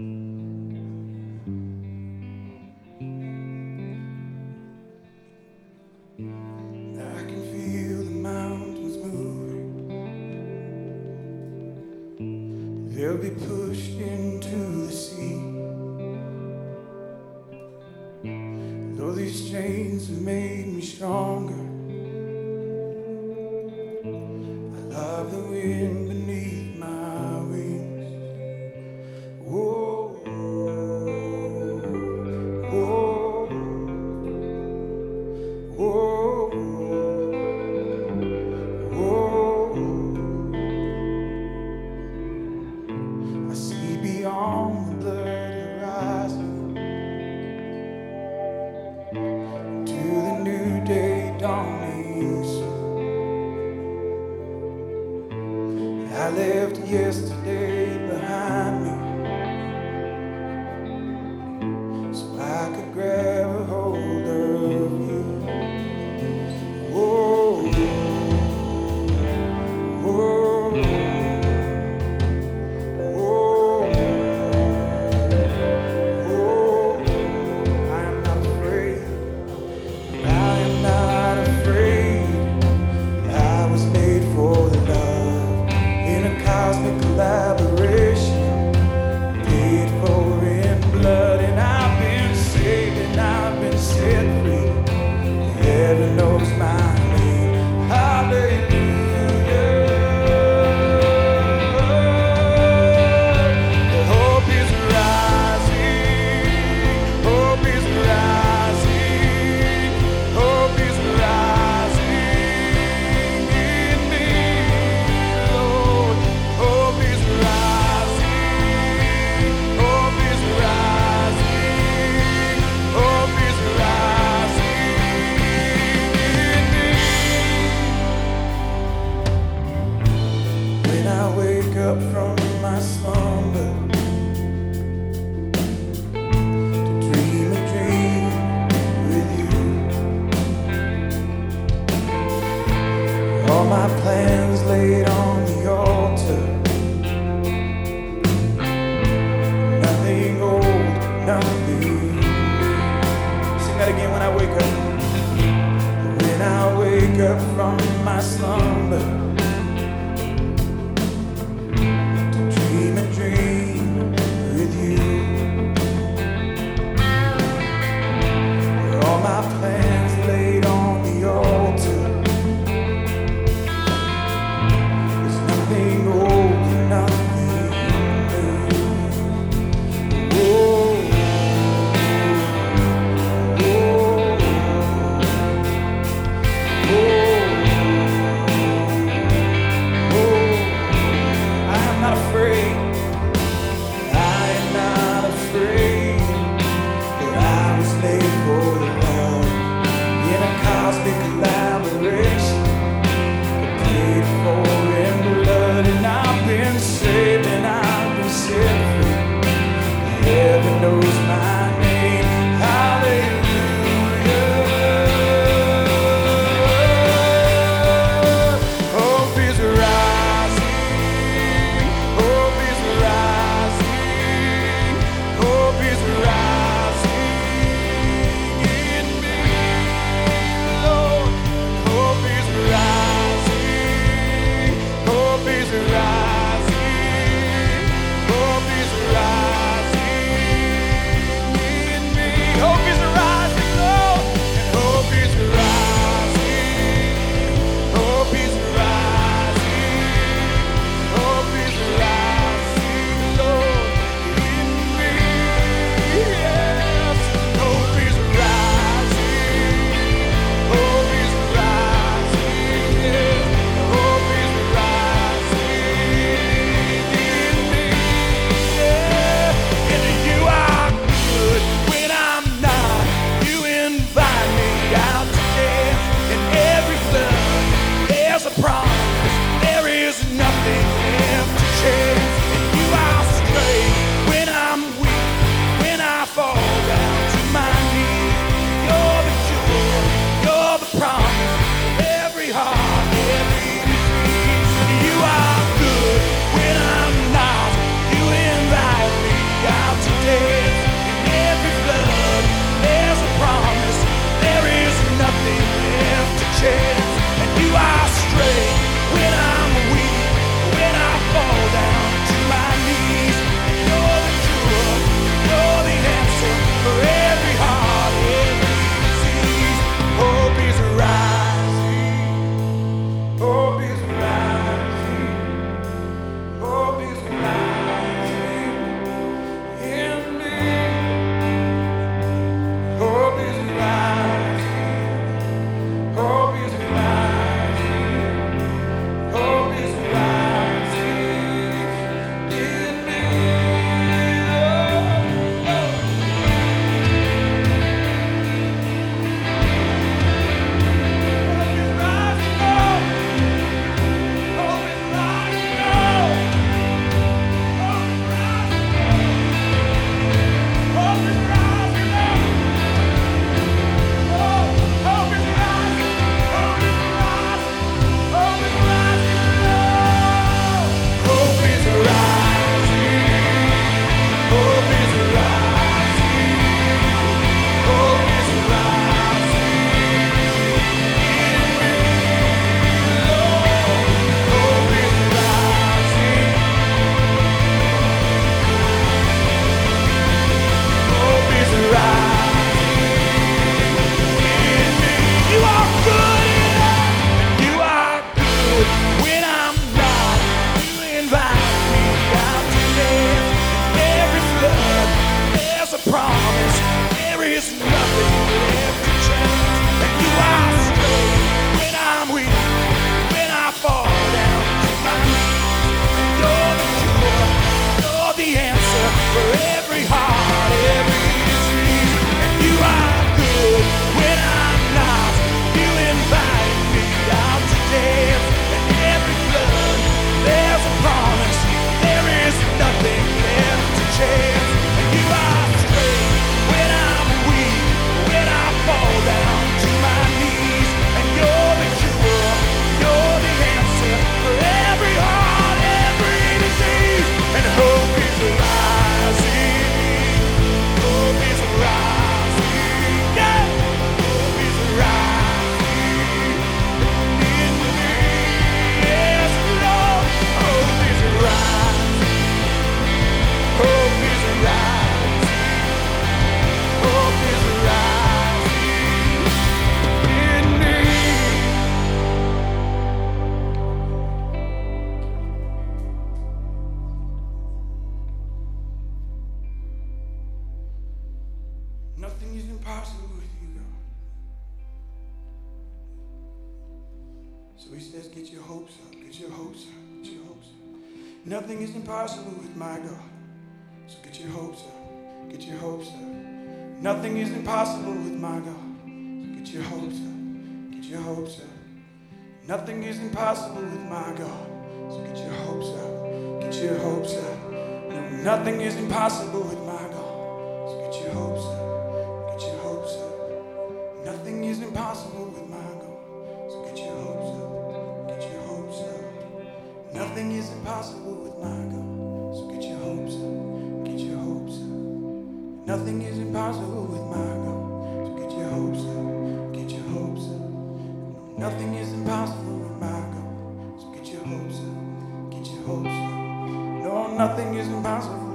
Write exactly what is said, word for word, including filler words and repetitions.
I can feel the mountains moving. They'll be pushed into the sea. Though these chains have made me stronger, I love the wind beneath my wings. Whoa, whoa, whoa, whoa. I see beyond the blurred horizon to the new day dawning soon. I left yesterday behind me so I could grab a hold of you. Whoa, whoa, whoa, whoa. I am not afraid. I am not afraid. I was made for the love in a cosmic collaboration, paid for in blood, and I've been saved and I've been set free. Heaven knows my name. Hallelujah. Hope is rising. Hope is rising. Hope is rising in me, Lord. Hope is rising. Hope is rising. Hope is rising in me. When I wake up from my slumber to dream a dream with you, all my plans laid on the altar, nothing old, nothing new. Sing that again. When I wake up, when I wake up from my slumber to dream a dream with you, all my plans laid on the altar, there's Nothing is impossible with you, God. So he says, get your hopes up, get your hopes up, get your hopes up. Nothing is impossible with my God. So get your hopes up, get your hopes up. Nothing is impossible with my God. So get your hopes up, get your hopes up. Nothing is impossible with my God. So get your hopes up, get your hopes up. No, nothing is impossible with my God. So get your hopes up, get your hopes up. Nothing is impossible with my God. So get your hopes up, get your hopes up. Nothing is impossible with my God. So get your hopes up, get your hopes up. Nothing is impossible with my God. So get your hopes up, get your hopes up. Nothing is impossible with my God. So get your hopes up, get your hopes up. No, nothing is impossible.